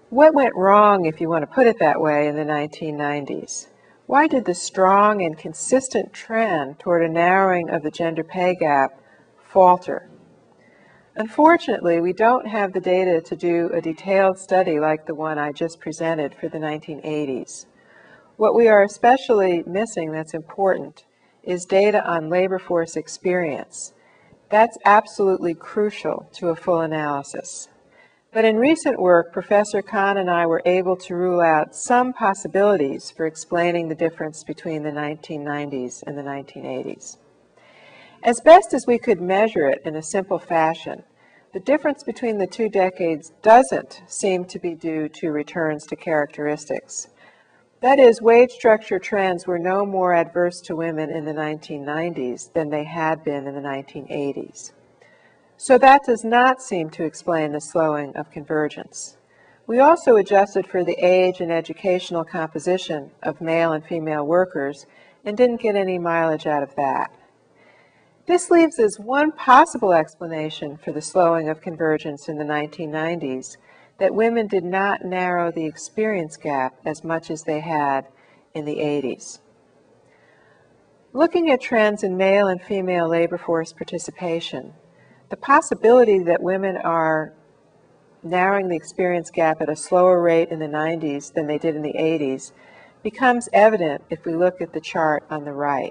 What went wrong, if you want to put it that way, in the 1990s? Why did the strong and consistent trend toward a narrowing of the gender pay gap falter? Unfortunately, we don't have the data to do a detailed study like the one I just presented for the 1980s. What we are especially missing that's important is data on labor force experience. That's absolutely crucial to a full analysis. But in recent work, Professor Kahn and I were able to rule out some possibilities for explaining the difference between the 1990s and the 1980s. As best as we could measure it in a simple fashion, the difference between the two decades doesn't seem to be due to returns to characteristics. That is, wage structure trends were no more adverse to women in the 1990s than they had been in the 1980s. So that does not seem to explain the slowing of convergence. We also adjusted for the age and educational composition of male and female workers and didn't get any mileage out of that. This leaves as one possible explanation for the slowing of convergence in the 1990s that women did not narrow the experience gap as much as they had in the 80s. Looking at trends in male and female labor force participation, the possibility that women are narrowing the experience gap at a slower rate in the 90s than they did in the 80s becomes evident if we look at the chart on the right.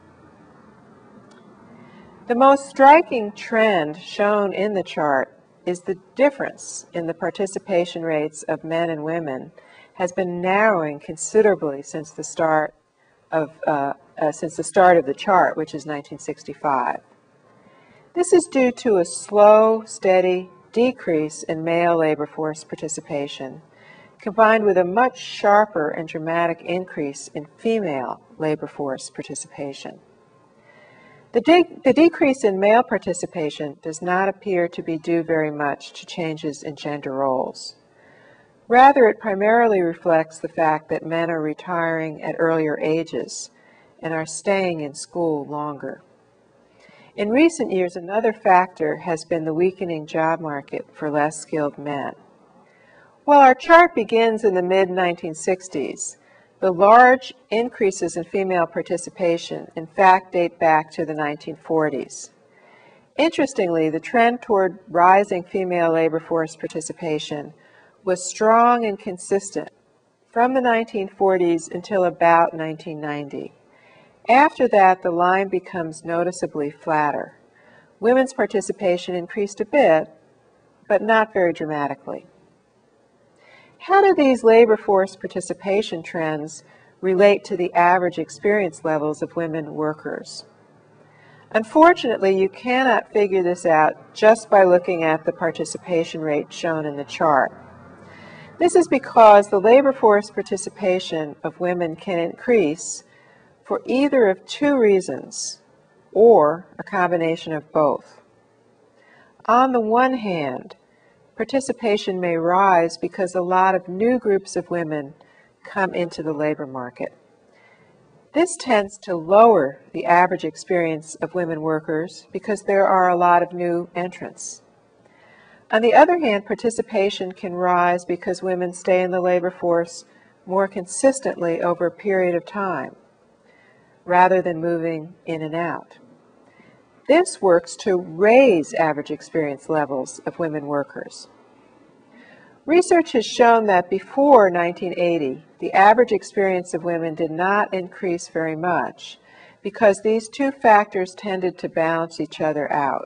The most striking trend shown in the chart is the difference in the participation rates of men and women has been narrowing considerably since the start of the chart, which is 1965. This is due to a slow, steady decrease in male labor force participation, combined with a much sharper and dramatic increase in female labor force participation. The decrease in male participation does not appear to be due very much to changes in gender roles. Rather, it primarily reflects the fact that men are retiring at earlier ages and are staying in school longer. In recent years, another factor has been the weakening job market for less skilled men. While our chart begins in the mid-1960s, the large increases in female participation in fact date back to the 1940s. Interestingly, the trend toward rising female labor force participation was strong and consistent from the 1940s until about 1990. After that, the line becomes noticeably flatter. Women's participation increased a bit, but not very dramatically. How do these labor force participation trends relate to the average experience levels of women workers? Unfortunately, you cannot figure this out just by looking at the participation rate shown in the chart. This is because the labor force participation of women can increase for either of two reasons, or a combination of both. On the one hand, participation may rise because a lot of new groups of women come into the labor market. This tends to lower the average experience of women workers because there are a lot of new entrants. On the other hand, participation can rise because women stay in the labor force more consistently over a period of time, rather than moving in and out. This works to raise average experience levels of women workers. Research has shown that before 1980, the average experience of women did not increase very much because these two factors tended to balance each other out.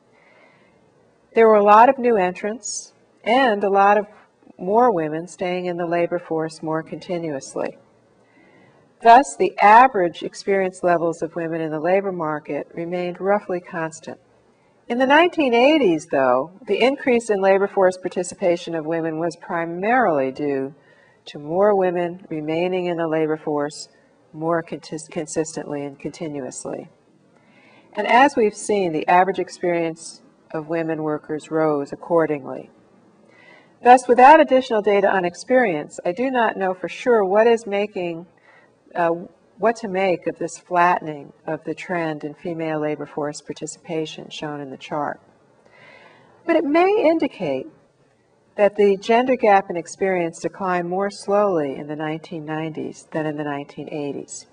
There were a lot of new entrants and a lot of more women staying in the labor force more continuously. Thus, the average experience levels of women in the labor market remained roughly constant. In the 1980s, though, the increase in labor force participation of women was primarily due to more women remaining in the labor force more consistently and continuously. And as we've seen, the average experience of women workers rose accordingly. Thus, without additional data on experience, I do not know for sure what to make of this flattening of the trend in female labor force participation shown in the chart. But it may indicate that the gender gap in experience declined more slowly in the 1990s than in the 1980s.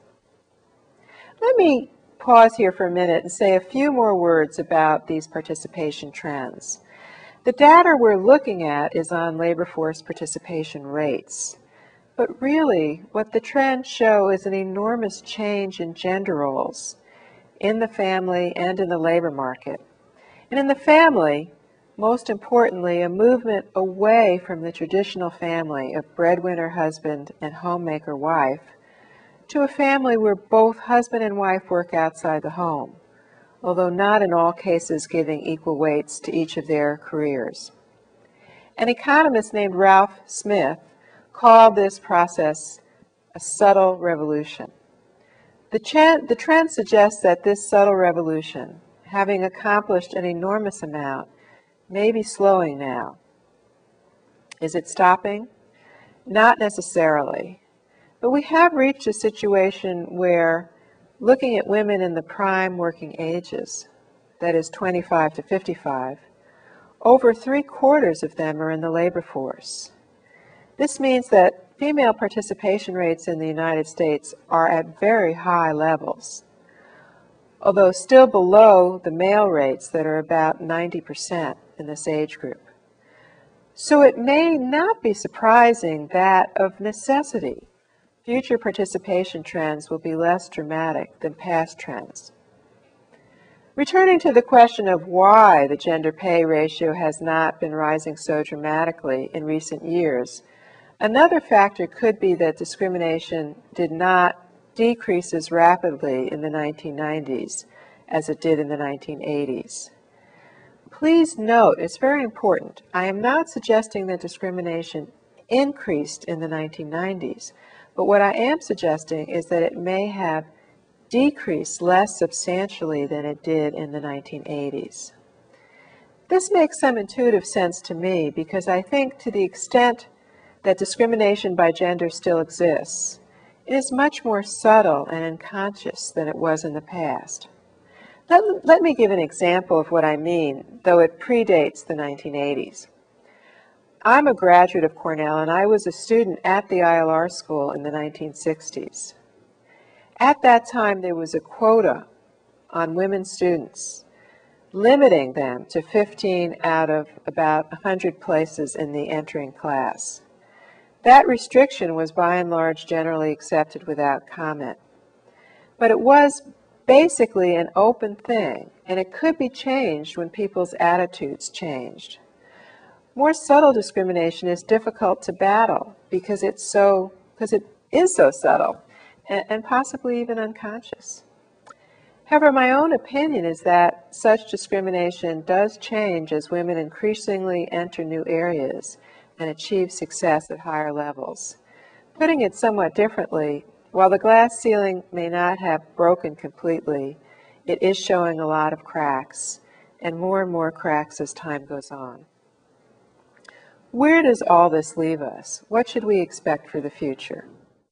Let me pause here for a minute and say a few more words about these participation trends. The data we're looking at is on labor force participation rates. But really, what the trends show is an enormous change in gender roles in the family and in the labor market. And in the family, most importantly, a movement away from the traditional family of breadwinner husband and homemaker wife to a family where both husband and wife work outside the home, although not in all cases giving equal weights to each of their careers. An economist named Ralph Smith called this process a subtle revolution. The trend suggests that this subtle revolution, having accomplished an enormous amount, may be slowing now. Is it stopping? Not necessarily. But we have reached a situation where, looking at women in the prime working ages, that is 25 to 55, over 3/4 of them are in the labor force. This means that female participation rates in the United States are at very high levels, although still below the male rates that are about 90% in this age group. So it may not be surprising that, of necessity, future participation trends will be less dramatic than past trends. Returning to the question of why the gender pay ratio has not been rising so dramatically in recent years, another factor could be that discrimination did not decrease as rapidly in the 1990s as it did in the 1980s. Please note, it's very important, I am not suggesting that discrimination increased in the 1990s. But what I am suggesting is that it may have decreased less substantially than it did in the 1980s. This makes some intuitive sense to me because I think to the extent that discrimination by gender still exists, it is much more subtle and unconscious than it was in the past. Let me give an example of what I mean, though it predates the 1980s. I'm a graduate of Cornell, and I was a student at the ILR school in the 1960s. At that time, there was a quota on women students, limiting them to 15 out of about 100 places in the entering class. That restriction was by and large generally accepted without comment. But it was basically an open thing, and it could be changed when people's attitudes changed. More subtle discrimination is difficult to battle because it is so subtle and possibly even unconscious. However, my own opinion is that such discrimination does change as women increasingly enter new areas and achieve success at higher levels. Putting it somewhat differently, while the glass ceiling may not have broken completely, it is showing a lot of cracks, and more cracks as time goes on. Where does all this leave us? What should we expect for the future?